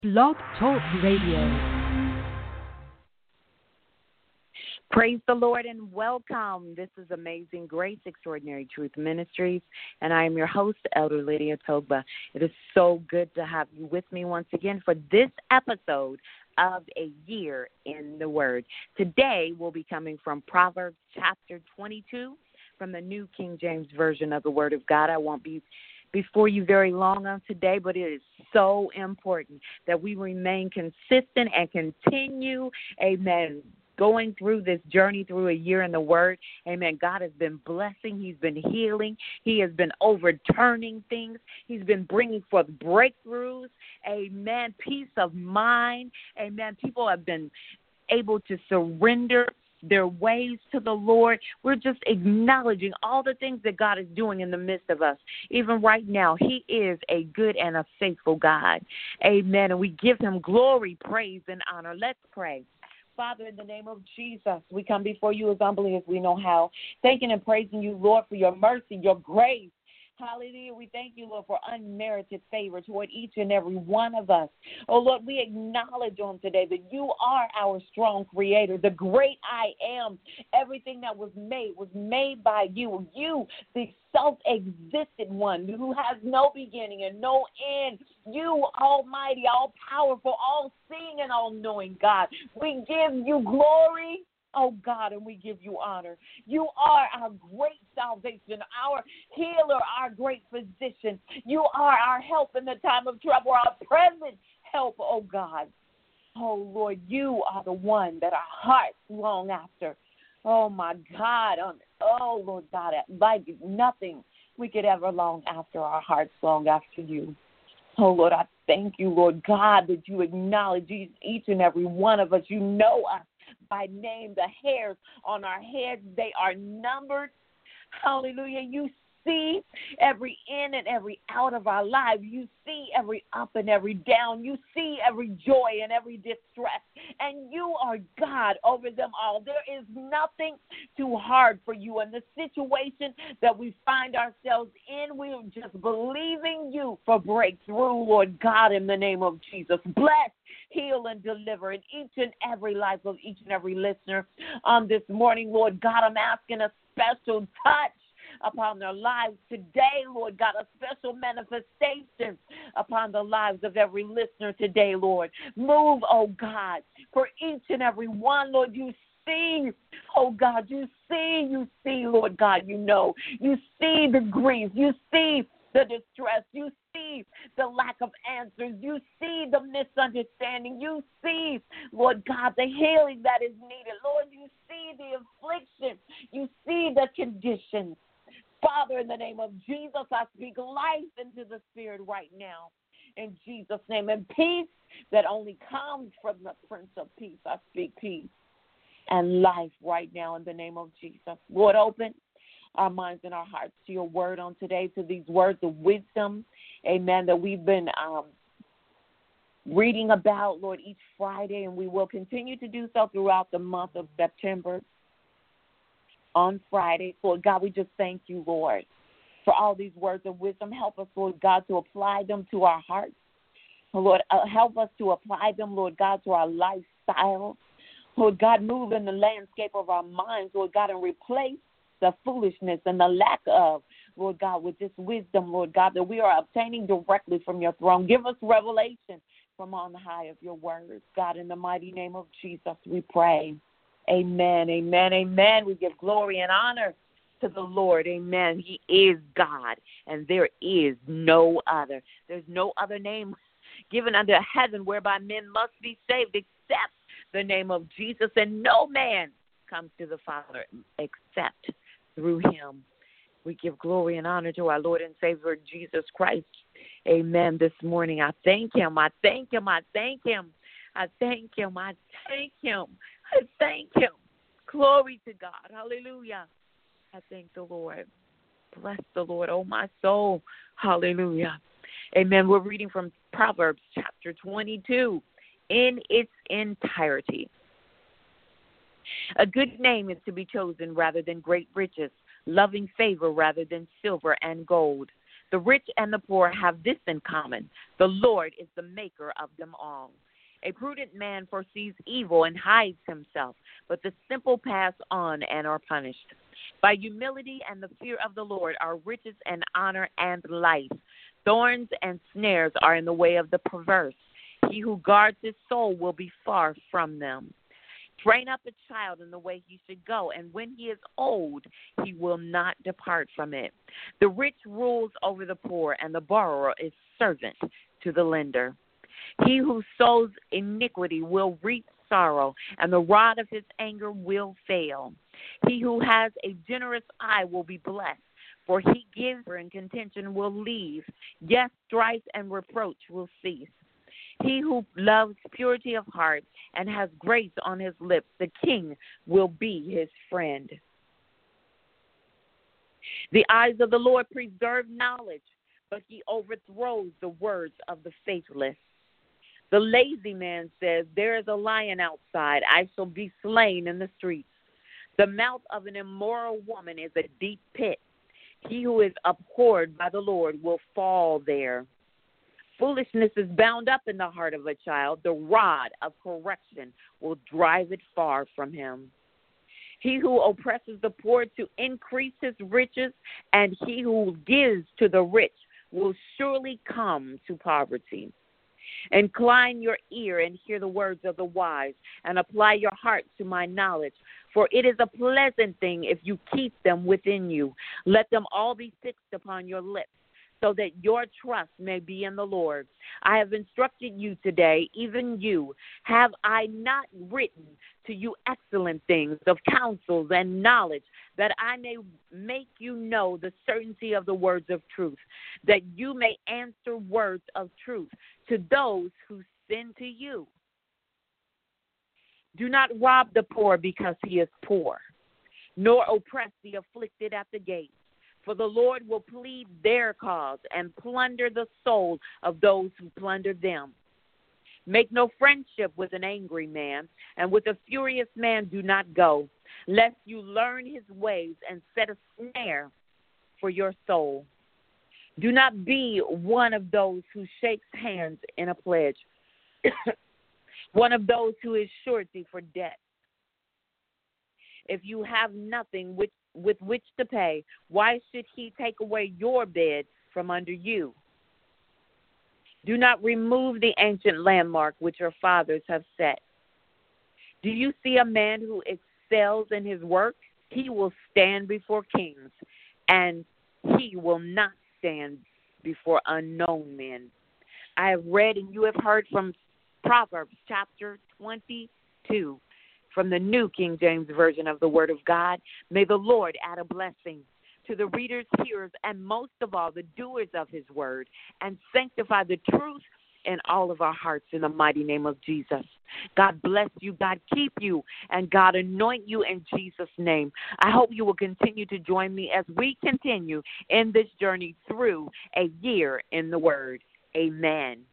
Blog Talk Radio. Praise the Lord and welcome. This is Amazing Grace, Extraordinary Truth Ministries, and I am your host, Elder Lydia Togba. It is so good to have you with me once again for this episode of A Year in the Word. Today we'll be coming from Proverbs chapter 22 from the New King James Version of the Word of God. I won't be before you very long on today, but it is so important that we remain consistent and continue, amen, going through this journey through a year in the Word. Amen. God has been blessing. He's been healing. He has been overturning things. He's been bringing forth breakthroughs. Amen. Peace of mind. Amen. People have been able to surrender their ways to the Lord. We're just acknowledging all the things that God is doing in the midst of us. Even right now, He is a good and a faithful God. Amen. And we give Him glory, praise, and honor. Let's pray. Father, in the name of Jesus, we come before you as humbly as we know how, thanking and praising you, Lord, for your mercy, your grace. Hallelujah. We thank you, Lord, for unmerited favor toward each and every one of us. Oh, Lord, we acknowledge on today that you are our strong creator, the great I am. Everything that was made by you. You, the self-existent one who has no beginning and no end. You, almighty, all-powerful, all-seeing and all-knowing God. We give you glory, oh God, and we give you honor. You are our great salvation, our healer, our great physician. You are our help in the time of trouble, our present help, oh God. Oh Lord, you are the one that our hearts long after. Oh my God, oh Lord God, like nothing we could ever long after. Our hearts long after you. Oh Lord, I thank you, Lord God, that you acknowledge each and every one of us. You know us by name, the hairs on our heads, they are numbered. Hallelujah. You see every in and every out of our lives. You see every up and every down. You see every joy and every distress. And you are God over them all. There is nothing too hard for you. And the situation that we find ourselves in, we are just believing you for breakthrough, Lord God, in the name of Jesus. Bless, heal, and deliver in each and every life of each and every listener on this morning, Lord God. I'm asking a special touch upon their lives today, Lord God, a special manifestation upon the lives of every listener today, Lord. Move, oh God, for each and every one, Lord. You see, oh God, you see, Lord God, you know. You see the grief. You see the distress. You see the lack of answers. You see the misunderstanding. You see, Lord God, the healing that is needed. Lord, you see the affliction. You see the conditions. Father, in the name of Jesus, I speak life into the spirit right now. In Jesus' name. And peace that only comes from the Prince of Peace. I speak peace and life right now in the name of Jesus. Lord, open our minds and our hearts to your word on today, to these words of wisdom, amen, that we've been reading about, Lord, each Friday, and we will continue to do so throughout the month of September. On Friday, Lord God, we just thank you, Lord, for all these words of wisdom. Help us, Lord God, to apply them to our hearts. Lord, help us to apply them, Lord God, to our lifestyle. Lord God, move in the landscape of our minds, Lord God, and replace the foolishness and the lack of, Lord God, with this wisdom, Lord God, that we are obtaining directly from your throne. Give us revelation from on high of your words. God, in the mighty name of Jesus, we pray. Amen, amen, amen. We give glory and honor to the Lord. Amen. He is God, and there is no other. There's no other name given under heaven whereby men must be saved except the name of Jesus, and no man comes to the Father except through him. We give glory and honor to our Lord and Savior Jesus Christ. Amen. This morning, I thank him. I thank him. I thank him. I thank him. I thank him. I thank him. Glory to God. Hallelujah. I thank the Lord. Bless the Lord, oh my soul. Hallelujah. Amen. We're reading from Proverbs chapter 22 in its entirety. A good name is to be chosen rather than great riches, loving favor rather than silver and gold. The rich and the poor have this in common: the Lord is the maker of them all. A prudent man foresees evil and hides himself, but the simple pass on and are punished. By humility and the fear of the Lord are riches and honor and life. Thorns and snares are in the way of the perverse. He who guards his soul will be far from them. Train up a child in the way he should go, and when he is old, he will not depart from it. The rich rules over the poor, and the borrower is servant to the lender. He who sows iniquity will reap sorrow, and the rod of his anger will fail. He who has a generous eye will be blessed, for he gives, and contention will leave. Yes, strife and reproach will cease. He who loves purity of heart and has grace on his lips, the king will be his friend. The eyes of the Lord preserve knowledge, but he overthrows the words of the faithless. The lazy man says, there is a lion outside. I shall be slain in the streets. The mouth of an immoral woman is a deep pit. He who is abhorred by the Lord will fall there. Foolishness is bound up in the heart of a child. The rod of correction will drive it far from him. He who oppresses the poor to increase his riches, and he who gives to the rich will surely come to poverty. Incline your ear and hear the words of the wise, and apply your heart to my knowledge. For it is a pleasant thing if you keep them within you. Let them all be fixed upon your lips, so that your trust may be in the Lord. I have instructed you today, even you. Have I not written to you excellent things of counsels and knowledge, that I may make you know the certainty of the words of truth, that you may answer words of truth to those who send to you? Do not rob the poor because he is poor, nor oppress the afflicted at the gate. For the Lord will plead their cause and plunder the soul of those who plunder them. Make no friendship with an angry man, and with a furious man do not go, lest you learn his ways and set a snare for your soul. Do not be one of those who shakes hands in a pledge, one of those who is surety for debt. If you have nothing with which to pay, why should he take away your bed from under you? Do not remove the ancient landmark which your fathers have set. Do you see a man who excels in his work? He will stand before kings, and he will not stand before unknown men. I have read and you have heard from Proverbs chapter 22. From the New King James Version of the Word of God. May the Lord add a blessing to the readers, hearers, and most of all, the doers of his word, and sanctify the truth in all of our hearts in the mighty name of Jesus. God bless you, God keep you, and God anoint you in Jesus' name. I hope you will continue to join me as we continue in this journey through a year in the Word. Amen.